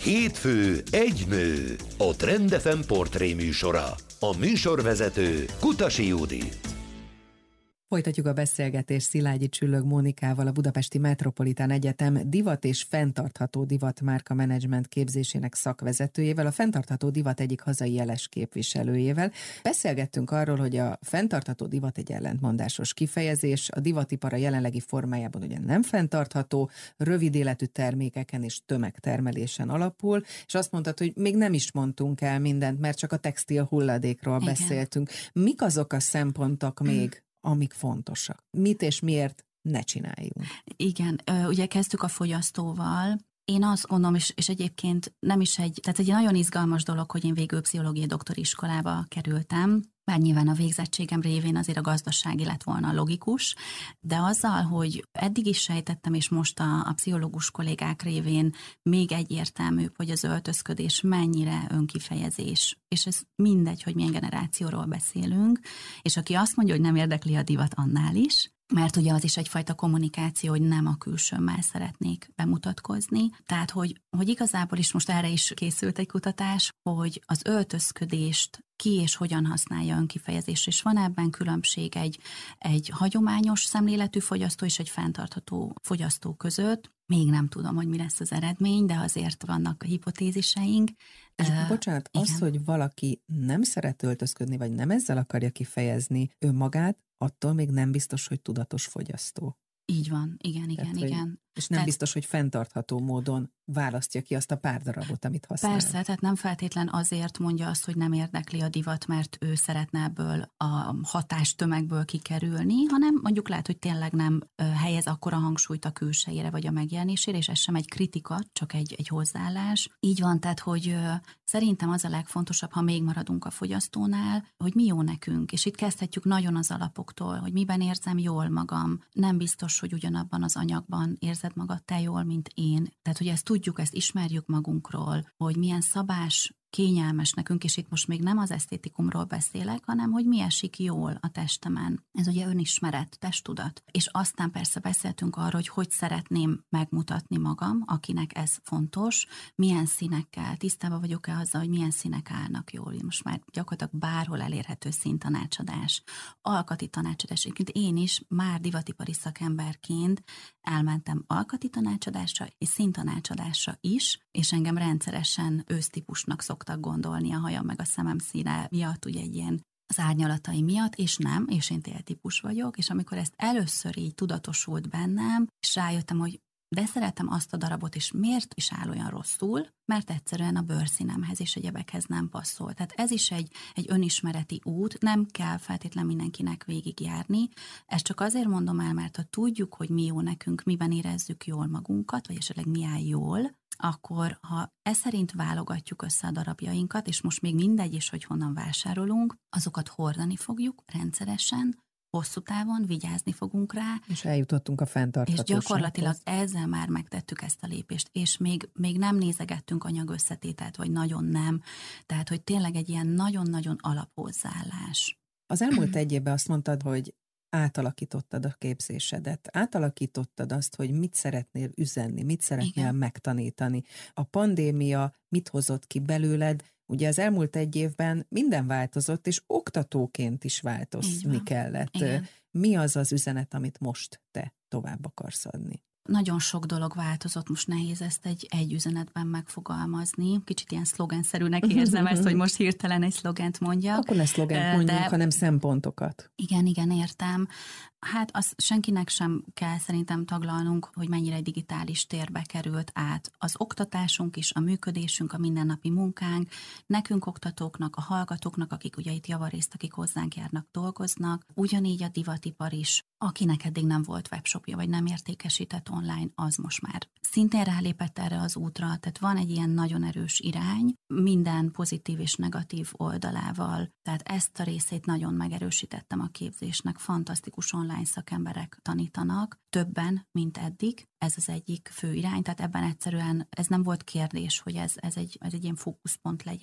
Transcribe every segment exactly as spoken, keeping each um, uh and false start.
Hétfő egy nő, a Trend ef em portré műsora. A műsorvezető Kutasi Judit. Folytatjuk a beszélgetést Szilágyi Csüllög Mónikával, a Budapesti Metropolitán Egyetem divat és fenntartható divatmárka menedzsment képzésének szakvezetőjével, a fenntartható divat egyik hazai jeles képviselőjével. Beszélgettünk arról, hogy a fenntartható divat egy ellentmondásos kifejezés, a divatipar a jelenlegi formájában ugye nem fenntartható, rövid életű termékeken és tömegtermelésen alapul, és azt mondtad, hogy még nem is mondtunk el mindent, mert csak a textil hulladékról Igen. beszéltünk. Mik azok a szempontok még, amik fontosak? Mit és miért ne csináljunk? Igen, ugye kezdtük a fogyasztóval. Én azt gondolom, és, és egyébként nem is egy, tehát egy nagyon izgalmas dolog, hogy én végül pszichológiai doktoriskolába kerültem, bár nyilván a végzettségem révén azért a gazdasági lett volna logikus, de azzal, hogy eddig is sejtettem, és most a, a pszichológus kollégák révén még egyértelműbb, hogy az öltözködés mennyire önkifejezés, és ez mindegy, hogy milyen generációról beszélünk, és aki azt mondja, hogy nem érdekli a divat, annál is, mert ugye az is egyfajta kommunikáció, hogy nem a külsőmmel szeretnék bemutatkozni. Tehát, hogy, hogy igazából is most erre is készült egy kutatás, hogy az öltözködést ki és hogyan használja önkifejezésre, és van ebben különbség egy, egy hagyományos szemléletű fogyasztó és egy fenntartható fogyasztó között. Még nem tudom, hogy mi lesz az eredmény, de azért vannak hipotéziseink. És uh, bocsánat, igen. az, hogy valaki nem szeret öltözködni, vagy nem ezzel akarja kifejezni önmagát, attól még nem biztos, hogy tudatos fogyasztó. Így van, igen, igen, Tehát, igen. Hogy, és nem tehát, biztos, hogy fenntartható módon választja ki azt a pár darabot, amit használ. Persze, tehát nem feltétlen azért mondja azt, hogy nem érdekli a divat, mert ő szeretne ebből a hatástömegből kikerülni, hanem mondjuk lehet, hogy tényleg nem helyez akkora hangsúlyt a külsejére vagy a megjelenésére, és ez sem egy kritika, csak egy, egy hozzáállás. Így van, tehát, hogy szerintem az a legfontosabb, ha még maradunk a fogyasztónál, hogy mi jó nekünk, és itt kezdhetjük nagyon az alapoktól, hogy miben érzem jól magam. Nem biztos, hogy ugyanabban az anyagban érzed magad te jól, mint én. Tehát, hogy ezt tudjuk, ezt ismerjük magunkról, hogy milyen szabás, kényelmes nekünk, és itt most még nem az esztétikumról beszélek, hanem hogy mi esik jól a testemen. Ez ugye önismeret, testtudat. És aztán persze beszéltünk arról, hogy hogy szeretném megmutatni magam, akinek ez fontos, milyen színekkel, tisztában vagyok-e azzal, hogy milyen színek állnak jól. Most már gyakorlatilag bárhol elérhető színtanácsadás, alkati tanácsadás. Én is már divatipari szakemberként elmentem alkati tanácsadásra és színtanácsadásra is, és engem rendszeresen ősztípusnak szoktak gondolni a hajam meg a szemem színe miatt, ugye egy ilyen az árnyalatai miatt, és nem, és én téltípus vagyok, és amikor ezt először így tudatosult bennem, és rájöttem, hogy de szeretem azt a darabot, és miért is áll olyan rosszul, mert egyszerűen a bőrszínemhez és egyebekhez nem passzol. Tehát ez is egy, egy önismereti út, nem kell feltétlenül mindenkinek végigjárni. Ezt csak azért mondom el, mert ha tudjuk, hogy mi jó nekünk, miben érezzük jól magunkat, vagy esetleg mi áll jól, akkor ha ez szerint válogatjuk össze a darabjainkat, és most még mindegy is, hogy honnan vásárolunk, azokat hordani fogjuk rendszeresen, hosszú távon vigyázni fogunk rá. És eljutottunk a fenntarthatósághoz. És gyakorlatilag ezzel már megtettük ezt a lépést, és még, még nem nézegettünk anyagösszetételt, vagy nagyon nem. Tehát, hogy tényleg egy ilyen nagyon-nagyon alaphozzáállás. Az elmúlt egy évben azt mondtad, hogy átalakítottad a képzésedet, átalakítottad azt, hogy mit szeretnél üzenni, mit szeretnél Igen. megtanítani. A pandémia mit hozott ki belőled? Ugye az elmúlt egy évben minden változott, és oktatóként is változni kellett. Igen. Mi az az üzenet, amit most te tovább akarsz adni? Nagyon sok dolog változott, most nehéz ezt egy, egy üzenetben megfogalmazni. Kicsit ilyen szlogenszerűnek érzem ezt, hogy most hirtelen egy szlogent mondjak. Akkor ne szlogent mondjunk, de... hanem szempontokat. Igen, igen, értem. Hát azt senkinek sem kell szerintem taglalnunk, hogy mennyire digitális térbe került át az oktatásunk is, a működésünk, a mindennapi munkánk, nekünk oktatóknak, a hallgatóknak, akik ugye itt javarészt, akik hozzánk járnak, dolgoznak, ugyanígy a divatipar is, akinek eddig nem volt webshopja, vagy nem értékesített online, az most már szintén rálépett erre az útra, tehát van egy ilyen nagyon erős irány, minden pozitív és negatív oldalával, tehát ezt a részét nagyon megerősítettem a képzésnek, fantasztikus online szakemberek tanítanak, többen, mint eddig, ez az egyik fő irány, tehát ebben egyszerűen ez nem volt kérdés, hogy ez, ez, egy, ez egy ilyen fókuszpont legyen.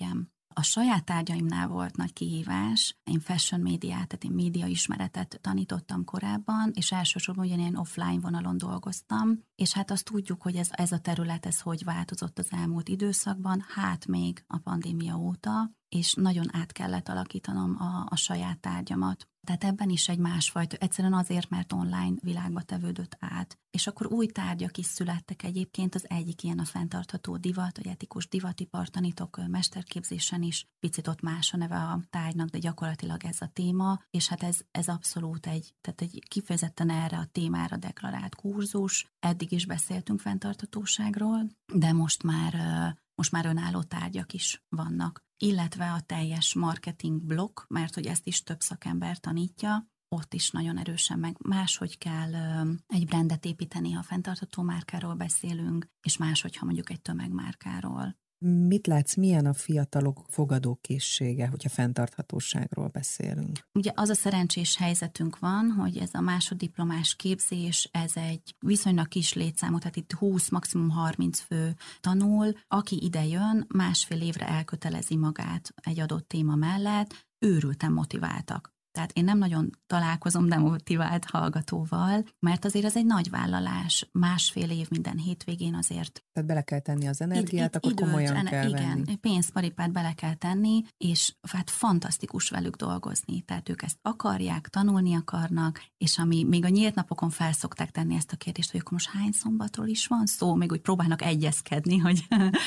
A saját tárgyaimnál volt nagy kihívás. Én fashion médiát, tehát én média ismeretet tanítottam korábban, és elsősorban ugyanilyen offline vonalon dolgoztam, és hát azt tudjuk, hogy ez, ez a terület, ez hogy változott az elmúlt időszakban, hát még a pandémia óta, és nagyon át kellett alakítanom a, a saját tárgyamat. Tehát ebben is egy másfajta, egyszerűen azért, mert online világba tevődött át. És akkor új tárgyak is születtek egyébként, az egyik ilyen a fenntartható divat, vagy etikus divatipar tanítok mesterképzésen is, picit ott más a neve a tárgynak, de gyakorlatilag ez a téma, és hát ez, ez abszolút egy, tehát egy kifejezetten erre a témára deklarált kurzus. Eddig is beszéltünk fenntarthatóságról, de most már Most már önálló tárgyak is vannak, illetve a teljes marketing blokk, mert hogy ezt is több szakember tanítja, ott is nagyon erősen meg máshogy kell egy brandet építeni, ha fenntartható márkáról beszélünk, és máshogy, ha mondjuk egy tömegmárkáról. Mit látsz, milyen a fiatalok fogadókészsége, hogyha fenntarthatóságról beszélünk? Ugye az a szerencsés helyzetünk van, hogy ez a másoddiplomás képzés, ez egy viszonylag kis létszámú, tehát itt húsz, maximum harminc fő tanul, aki ide jön, másfél évre elkötelezi magát egy adott téma mellett, őrülten motiváltak. Tehát én nem nagyon találkozom demotivált hallgatóval, mert azért ez egy nagy vállalás, másfél év minden hétvégén azért. Tehát bele kell tenni az energiát, itt, akkor időt, komolyan ene, kell igen, venni. Pénzparipát bele kell tenni, és hát fantasztikus velük dolgozni. Tehát ők ezt akarják, tanulni akarnak, és ami még a nyílt napokon fel szokták tenni ezt a kérdést, hogy akkor most hány szombatról is van szó, még úgy próbálnak egyezkedni, hogy...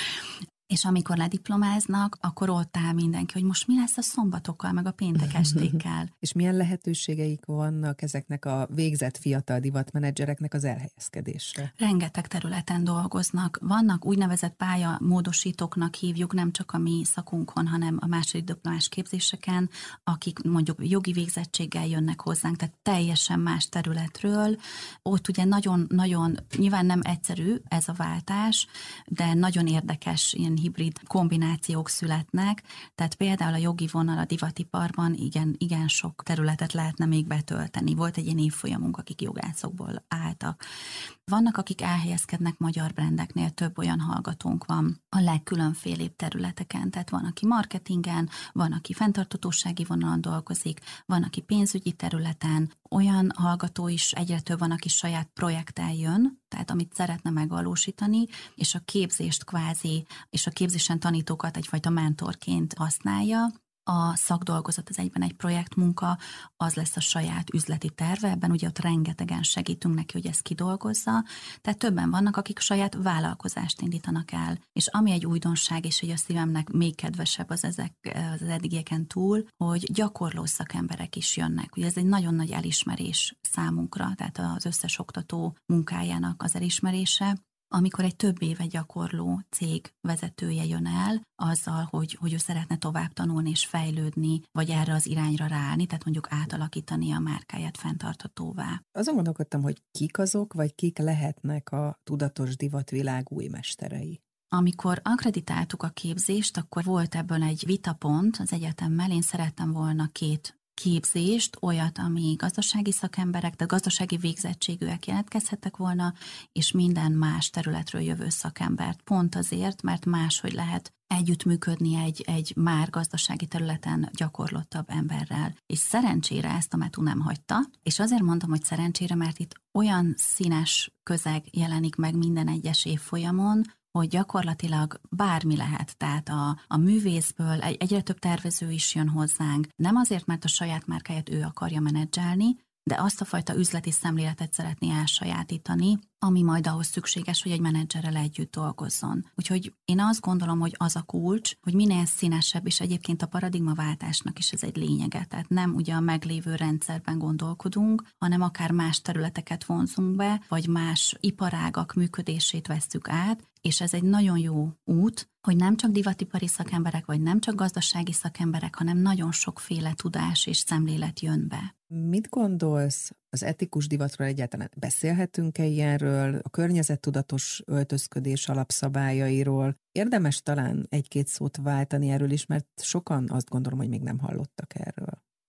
És amikor lediplomáznak, akkor ott áll mindenki, hogy most mi lesz a szombatokkal, meg a péntek estékkel. És milyen lehetőségeik vannak ezeknek a végzett fiatal divatmenedzsereknek az elhelyezkedésre? Rengeteg területen dolgoznak. Vannak úgynevezett pályamódosítóknak hívjuk, nem csak a mi szakunkon, hanem a második diplomás képzéseken, akik mondjuk jogi végzettséggel jönnek hozzánk, tehát teljesen más területről. Ott ugye nagyon-nagyon, nyilván nem egyszerű ez a váltás, de nagyon érdekes ilyen hibrid kombinációk születnek, tehát például a jogi vonal a divatiparban igen, igen sok területet lehetne még betölteni. Volt egy ilyen évfolyamunk, akik jogászokból álltak. Vannak, akik elhelyezkednek magyar brandeknél, több olyan hallgatónk van a legkülönfélébb területeken, tehát van, aki marketingen, van, aki fenntarthatósági vonalon dolgozik, van, aki pénzügyi területen, olyan hallgató is egyre több van, aki saját projekttel jön, tehát amit szeretne megvalósítani, és a képzést kvázi, és a képzésen tanítókat egyfajta mentorként használja. A szakdolgozat az egyben egy projektmunka, az lesz a saját üzleti terve, ebben ugye ott rengetegen segítünk neki, hogy ezt kidolgozza, tehát többen vannak, akik saját vállalkozást indítanak el, és ami egy újdonság, és hogy a szívemnek még kedvesebb az ezek az eddigieken túl, hogy gyakorló szakemberek is jönnek. Ugye ez egy nagyon nagy elismerés számunkra, tehát az összes oktató munkájának az elismerése, amikor egy több éve gyakorló cég vezetője jön el azzal, hogy, hogy ő szeretne tovább tanulni és fejlődni, vagy erre az irányra ráállni, tehát mondjuk átalakítani a márkáját fenntarthatóvá. Azon gondolkodtam, hogy kik azok, vagy kik lehetnek a tudatos divatvilág új mesterei. Amikor akkreditáltuk a képzést, akkor volt ebből egy vitapont az egyetemmel, én szerettem volna két képzést, olyat, ami gazdasági szakemberek, de gazdasági végzettségűek jelentkezhettek volna, és minden más területről jövő szakembert. Pont azért, mert máshogy lehet együttműködni egy, egy már gazdasági területen gyakorlottabb emberrel. És szerencsére ezt a Metu nem hagyta, és azért mondom, hogy szerencsére, mert itt olyan színes közeg jelenik meg minden egyes évfolyamon, hogy gyakorlatilag bármi lehet, tehát a, a művészből egy, egyre több tervező is jön hozzánk, nem azért, mert a saját márkáját ő akarja menedzselni, de azt a fajta üzleti szemléletet szeretné elsajátítani, ami majd ahhoz szükséges, hogy egy menedzserrel együtt dolgozzon. Úgyhogy én azt gondolom, hogy az a kulcs, hogy minél színesebb, és egyébként a paradigmaváltásnak is ez egy lényege. Tehát nem ugye a meglévő rendszerben gondolkodunk, hanem akár más területeket vonzunk be, vagy más iparágak működését vesszük át, és ez egy nagyon jó út, hogy nem csak divatipari szakemberek, vagy nem csak gazdasági szakemberek, hanem nagyon sokféle tudás és szemlélet jön be. Mit gondolsz az etikus divatról egyáltalán? Beszélhetünk-e ilyenről, a környezettudatos öltözködés alapszabályairól? Érdemes talán egy-két szót váltani erről is, mert sokan azt gondolom, hogy még nem hallottak erről.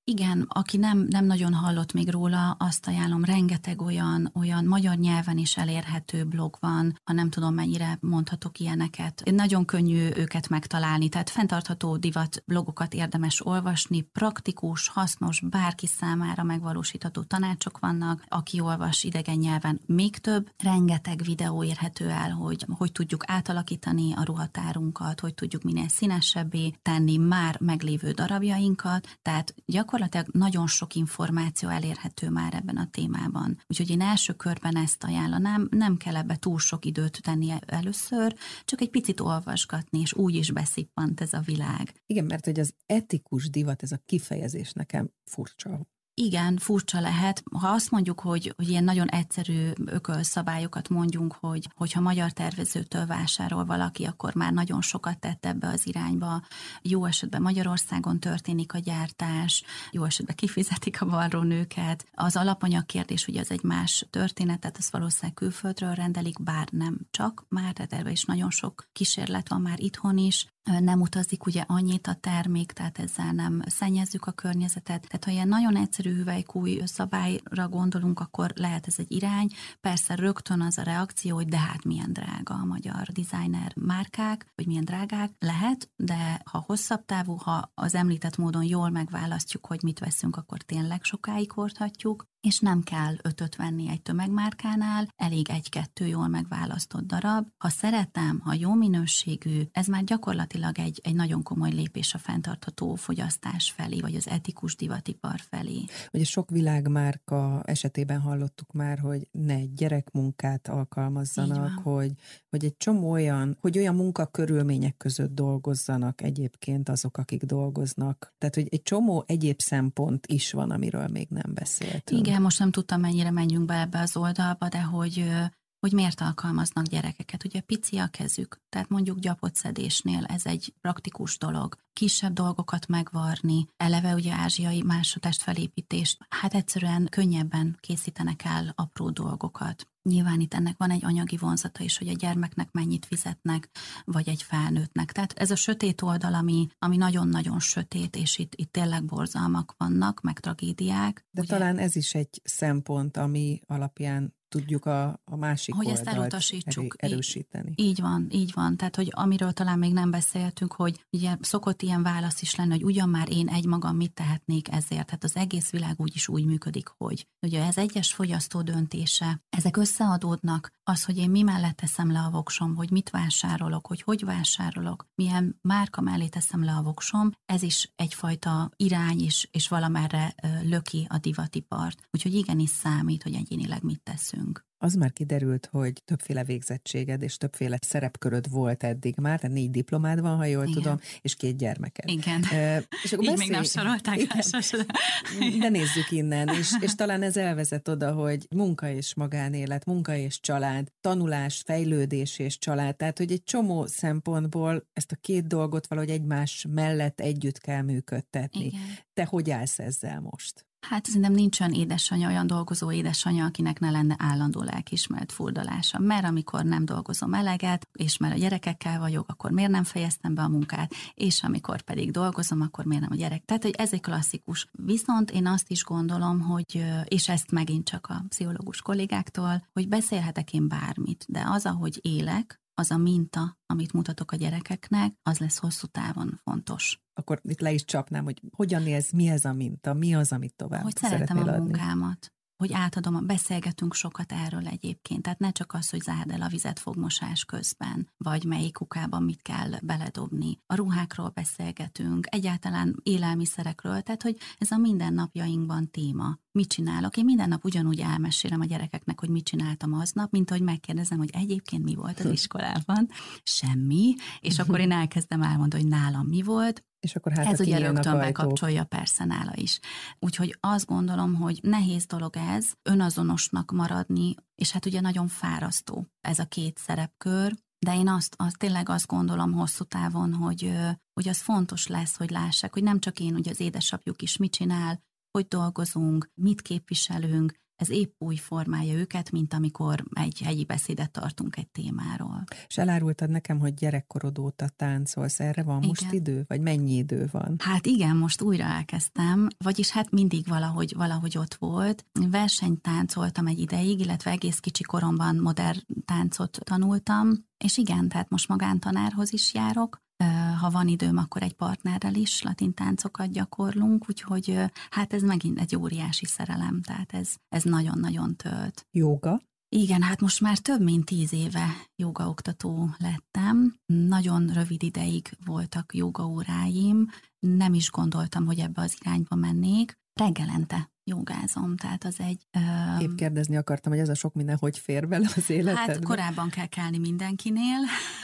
Igen, aki nem, nem nagyon hallott még róla, azt ajánlom, rengeteg olyan, olyan magyar nyelven is elérhető blog van, ha nem tudom mennyire mondhatok ilyeneket. Nagyon könnyű őket megtalálni, tehát fenntartható divat blogokat érdemes olvasni, praktikus, hasznos, bárki számára megvalósítható tanácsok vannak, aki olvas idegen nyelven még több, rengeteg videó érhető el, hogy hogy tudjuk átalakítani a ruhatárunkat, hogy tudjuk minél színesebbé tenni már meglévő darabjainkat, tehát gyakorlatilag nagyon sok információ elérhető már ebben a témában. Úgyhogy én első körben ezt ajánlanám, nem kell ebbe túl sok időt tenni először, csak egy picit olvasgatni, és úgy is beszippant ez a világ. Igen, mert hogy az etikus divat, ez a kifejezés nekem furcsa. Igen, furcsa lehet. Ha azt mondjuk, hogy, hogy ilyen nagyon egyszerű ökölszabályokat mondjunk, hogy hogyha magyar tervezőtől vásárol valaki, akkor már nagyon sokat tett ebbe az irányba. Jó esetben Magyarországon történik a gyártás, jó esetben kifizetik a varrónőket. Az alapanyag kérdés, ugye az egy más történet, tehát ezt valószínűleg külföldről rendelik, bár nem csak már, tehát erre is nagyon sok kísérlet van már itthon is. Nem utazik ugye annyit a termék, tehát ezzel nem szennyezzük a környezetet. Tehát ha ilyen nagyon egyszerű hüvelykúj szabályra gondolunk, akkor lehet ez egy irány. Persze rögtön az a reakció, hogy de hát milyen drága a magyar designer márkák, hogy milyen drágák. Lehet, de ha hosszabb távú, ha az említett módon jól megválasztjuk, hogy mit veszünk, akkor tényleg sokáig hordhatjuk, és nem kell ötöt venni egy tömegmárkánál, elég egy-kettő jól megválasztott darab. Ha szeretem, ha jó minőségű, ez már gyakorlatilag egy, egy nagyon komoly lépés a fenntartható fogyasztás felé, vagy az etikus divatipar felé. Ugye sok világmárka esetében hallottuk már, hogy ne gyerekmunkát alkalmazzanak, hogy, hogy egy csomó olyan, hogy olyan munkakörülmények között dolgozzanak egyébként azok, akik dolgoznak. Tehát, hogy egy csomó egyéb szempont is van, amiről még nem beszéltünk. Igen, most nem tudtam, mennyire menjünk be ebbe az oldalba, de hogy, hogy miért alkalmaznak gyerekeket. Ugye pici a kezük, tehát mondjuk gyapotszedésnél ez egy praktikus dolog. Kisebb dolgokat megvarni, eleve ugye ázsiai másodtestfelépítést, hát egyszerűen könnyebben készítenek el apró dolgokat. Nyilván itt ennek van egy anyagi vonzata is, hogy a gyermeknek mennyit fizetnek, vagy egy felnőttnek. Tehát ez a sötét oldal, ami, ami nagyon-nagyon sötét, és itt, itt tényleg borzalmak vannak, meg tragédiák. De ugye, talán ez is egy szempont, ami alapján tudjuk a, a másik hogy oldalt ezt elutasítsuk. erősíteni. Így, így van, így van. Tehát, hogy amiről talán még nem beszéltünk, hogy ugye szokott ilyen válasz is lenni, hogy ugyan már én egymagam mit tehetnék ezért. Tehát az egész világ úgy is úgy működik, hogy ugye ez egyes fogyasztó döntése, ezek összeadódnak, az, hogy én mi mellett teszem le a voksom, hogy mit vásárolok, hogy hogy vásárolok, milyen márka mellé teszem le a voksom, ez is egyfajta irány is, és valamerre löki a divatipart. Úgyhogy igenis számít, hogy egyénileg mit teszünk. Az már kiderült, hogy többféle végzettséged és többféle szerepköröd volt eddig már, tehát négy diplomád van, ha jól Igen. tudom, és két gyermeked. Igen. Uh, és akkor Így beszélj... még nem sorolták el. De nézzük innen, és, és talán ez elvezet oda, hogy munka és magánélet, munka és család, tanulás, fejlődés és család, tehát hogy egy csomó szempontból ezt a két dolgot valahogy egymás mellett együtt kell működtetni. Igen. Te hogy állsz ezzel most? Hát szerintem nincs olyan édesanyja, olyan dolgozó édesanyja, akinek ne lenne állandó lelkiismeret furdalása. Mert amikor nem dolgozom eleget, és mert a gyerekekkel vagyok, akkor miért nem fejeztem be a munkát, és amikor pedig dolgozom, akkor miért nem a gyerek. Tehát, hogy ez egy klasszikus. Viszont én azt is gondolom, hogy, és ezt megint csak a pszichológus kollégáktól, hogy beszélhetek én bármit, de az, ahogy élek, az a minta, amit mutatok a gyerekeknek, az lesz hosszú távon fontos. Akkor itt le is csapnám, hogy hogyan élsz, mi ez a minta, mi az, amit tovább hogy szeretnél szeretem a adni. munkámat, hogy átadom, beszélgetünk sokat erről egyébként, tehát ne csak az, hogy zárd el a vizet fogmosás közben, vagy melyik kukában mit kell beledobni. A ruhákról beszélgetünk, egyáltalán élelmiszerekről, tehát hogy ez a mindennapjainkban téma. Mit csinálok? Én minden nap ugyanúgy elmesélem a gyerekeknek, hogy mit csináltam aznap, mint ahogy megkérdezem, hogy egyébként mi volt az iskolában. Semmi. És akkor én elkezdem elmondani, hogy nálam mi volt. És akkor hát ez ugye rögtön bekapcsolja persze nála is. Úgyhogy azt gondolom, hogy nehéz dolog ez, önazonosnak maradni, és hát ugye nagyon fárasztó ez a két szerepkör, de én azt, azt tényleg azt gondolom hosszú távon, hogy, hogy az fontos lesz, hogy lássák, hogy nem csak én, ugye az édesapjuk is mit csinál, hogy dolgozunk, mit képviselünk, ez épp úgy formálja őket, mint amikor egy hegyi beszédet tartunk egy témáról. És elárultad nekem, hogy gyerekkorod óta táncolsz, erre van igen. most idő? Vagy mennyi idő van? Hát igen, most újra elkezdtem, vagyis hát mindig valahogy, valahogy ott volt. Versenytáncoltam egy ideig, illetve egész kicsi koromban modern táncot tanultam, és igen, tehát most magántanárhoz is járok. Ha van időm, akkor egy partnerrel is latin táncokat gyakorlunk, úgyhogy hát ez megint egy óriási szerelem, tehát ez, ez nagyon-nagyon tölt. Jóga? Igen, hát most már több mint tíz éve jógaoktató lettem. Nagyon rövid ideig voltak jógaóráim, nem is gondoltam, hogy ebbe az irányba mennék. Reggelente jogázom, tehát az egy... Um, Épp kérdezni akartam, hogy ez a sok minden hogy fér bele az életedbe? Hát korábban kell kelni mindenkinél,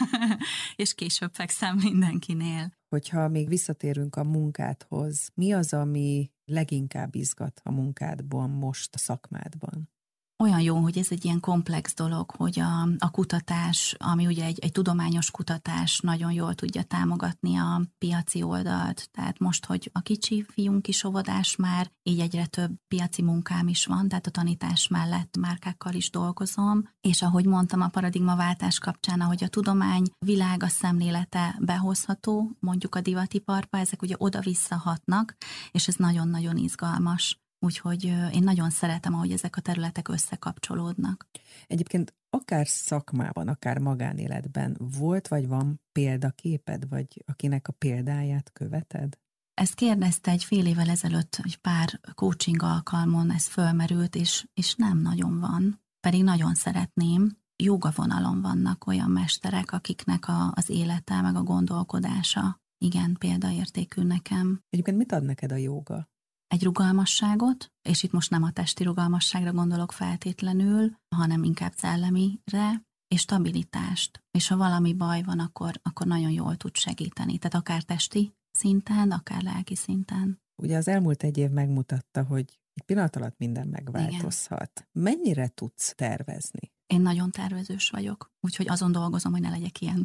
és később fekszem mindenkinél. Hogyha még visszatérünk a munkádhoz, mi az, ami leginkább izgat a munkádban most a szakmádban? Olyan jó, hogy ez egy ilyen komplex dolog, hogy a, a kutatás, ami ugye egy, egy tudományos kutatás nagyon jól tudja támogatni a piaci oldalt. Tehát most, hogy a kicsi fiunk is óvodás már, így egyre több piaci munkám is van, tehát a tanítás mellett márkákkal is dolgozom. És ahogy mondtam a paradigmaváltás kapcsán, ahogy a tudomány világa szemlélete behozható, mondjuk a divatiparba, ezek ugye oda-vissza hatnak, és ez nagyon-nagyon izgalmas. Úgyhogy én nagyon szeretem, ahogy ezek a területek összekapcsolódnak. Egyébként akár szakmában, akár magánéletben volt vagy van példaképed, vagy akinek a példáját követed? Ezt kérdezte egy fél évvel ezelőtt, egy pár coaching alkalmon ez fölmerült, és, és nem nagyon van. Pedig nagyon szeretném. Jóga vonalon vannak olyan mesterek, akiknek a, az élete, meg a gondolkodása igen példaértékű nekem. Egyébként mit ad neked a jóga? Egy rugalmasságot, és itt most nem a testi rugalmasságra gondolok feltétlenül, hanem inkább szellemire, és stabilitást. És ha valami baj van, akkor, akkor nagyon jól tud segíteni. Tehát akár testi szinten, akár lelki szinten. Ugye az elmúlt egy év megmutatta, hogy egy pillanat alatt minden megváltozhat. Igen. Mennyire tudsz tervezni? Én nagyon tervezős vagyok, úgyhogy azon dolgozom, hogy ne legyek ilyen.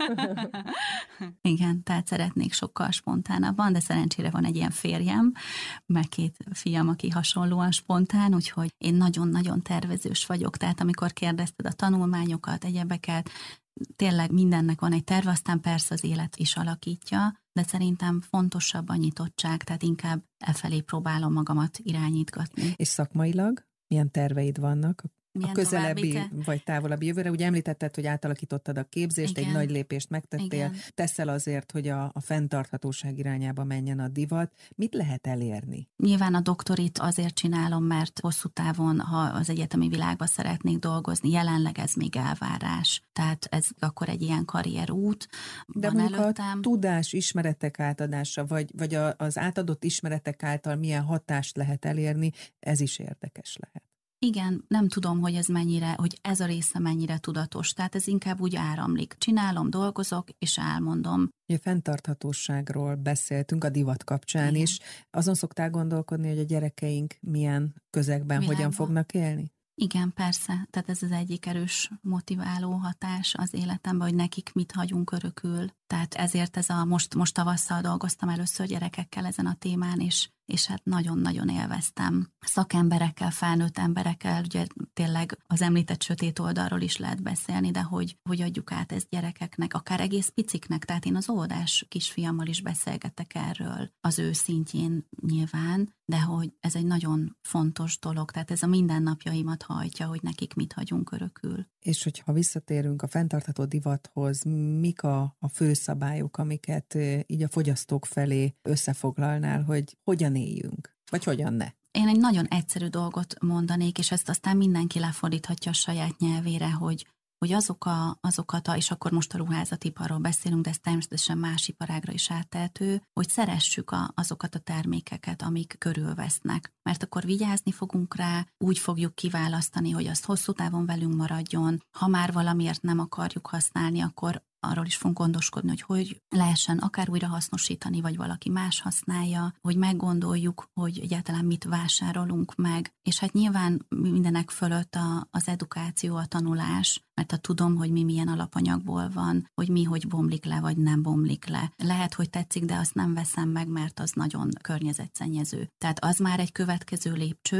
Igen, tehát szeretnék sokkal spontánabban, de szerencsére van egy ilyen férjem, meg két fiam, aki hasonlóan spontán, úgyhogy én nagyon-nagyon tervezős vagyok, tehát amikor kérdezted a tanulmányokat, egyebeket, tényleg mindennek van egy terve, aztán persze az élet is alakítja, de szerintem fontosabb a nyitottság, tehát inkább efelé próbálom magamat irányítgatni. És szakmailag milyen terveid vannak? Milyen a közelebbi további? vagy távolabbi jövőre. Ugye említetted, hogy átalakítottad a képzést, igen. Egy nagy lépést megtettél. Igen. Teszel azért, hogy a, a fenntarthatóság irányába menjen a divat. Mit lehet elérni? Nyilván a doktorit azért csinálom, mert hosszú távon, ha az egyetemi világban szeretnék dolgozni, jelenleg ez még elvárás. Tehát ez akkor egy ilyen karrierút. De van mondjuk előttem. A tudás, ismeretek átadása, vagy, vagy a, az átadott ismeretek által milyen hatást lehet elérni, ez is érdekes lehet. Igen, nem tudom, hogy ez mennyire, hogy ez a része mennyire tudatos, tehát ez inkább úgy áramlik. Csinálom, dolgozok, és elmondom. Ugye fenntarthatóságról beszéltünk a divat kapcsán igen. is. Azon szoktál gondolkodni, hogy a gyerekeink milyen közegben, világban hogyan fognak élni? Igen, persze. Tehát ez az egyik erős motiváló hatás az életemben, hogy nekik mit hagyunk örökül. Tehát ezért ez a most, most tavasszal dolgoztam először gyerekekkel ezen a témán, és, és hát nagyon-nagyon élveztem. Szakemberekkel, felnőtt emberekkel, ugye tényleg az említett sötét oldalról is lehet beszélni, de hogy, hogy adjuk át ezt gyerekeknek, akár egész piciknek. Tehát én az óvodás kisfiammal is beszélgetek erről, az ő szintjén nyilván, de hogy ez egy nagyon fontos dolog, tehát ez a mindennapjaimat hajtja, hogy nekik mit hagyunk örökül. És hogyha visszatérünk a fenntartható divathoz, mik a, a fő szabályok, amiket így a fogyasztók felé összefoglalnál, hogy hogyan éljünk, vagy hogyan ne? Én egy nagyon egyszerű dolgot mondanék, és ezt aztán mindenki lefordíthatja a saját nyelvére, hogy hogy azok a, azokat, a, és akkor most a ruházatiparról beszélünk, de ez természetesen más iparágra is áttehető, hogy szeressük a, azokat a termékeket, amik körülvesznek. Mert akkor vigyázni fogunk rá, úgy fogjuk kiválasztani, hogy azt hosszú távon velünk maradjon. Ha már valamiért nem akarjuk használni, akkor arról is fogunk gondoskodni, hogy hogy lehessen akár újra hasznosítani, vagy valaki más használja, hogy meggondoljuk, hogy egyáltalán mit vásárolunk meg. És hát nyilván mindenek fölött a, az edukáció, a tanulás, mert ha tudom, hogy mi milyen alapanyagból van, hogy mi hogy bomlik le, vagy nem bomlik le. Lehet, hogy tetszik, de azt nem veszem meg, mert az nagyon környezetszennyező. Tehát az már egy következő lépcső.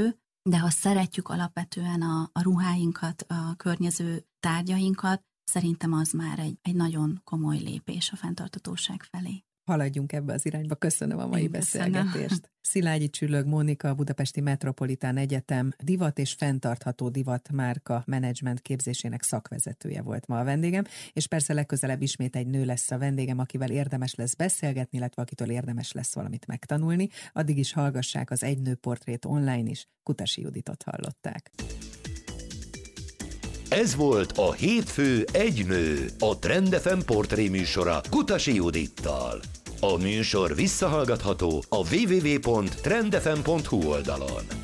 de ha szeretjük alapvetően a, a ruháinkat, a környező tárgyainkat, szerintem az már egy, egy nagyon komoly lépés a fenntarthatóság felé. Haladjunk ebbe az irányba. Köszönöm a mai Én beszélgetést. köszönöm. Szilágyi Csüllög Mónika, a Budapesti Metropolitán Egyetem divat és fenntartható divatmárka menedzsment képzésének szakvezetője volt ma a vendégem, és persze legközelebb ismét egy nő lesz a vendégem, akivel érdemes lesz beszélgetni, illetve akitől érdemes lesz valamit megtanulni. Addig is hallgassák az Egy nő portrét online is. Kutasi Juditot hallották. Ez volt a Hétfő egy nő, a Trend ef em portré műsora Kutasi Judittal. A műsor visszahallgatható a double-u double-u double-u pont trend f m pont h u oldalon.